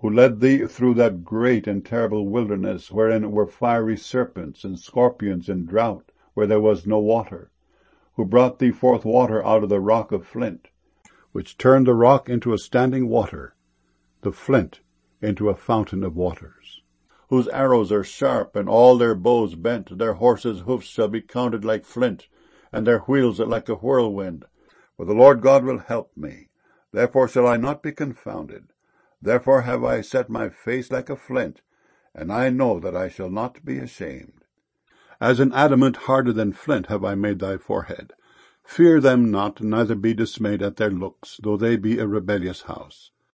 who led thee through that great and terrible wilderness, wherein were fiery serpents and scorpions in drought, where there was no water, who brought thee forth water out of the rock of flint, which turned the rock into a standing water, the flint into a fountain of waters, whose arrows are sharp, and all their bows bent. Their horses' hoofs shall be counted like flint, and their wheels are like a whirlwind. For the Lord God will help me, therefore shall I not be confounded. Therefore have I set my face like a flint, and I know that I shall not be ashamed. As an adamant harder than flint have I made thy forehead. Fear them not, neither be dismayed at their looks, though they be a rebellious house.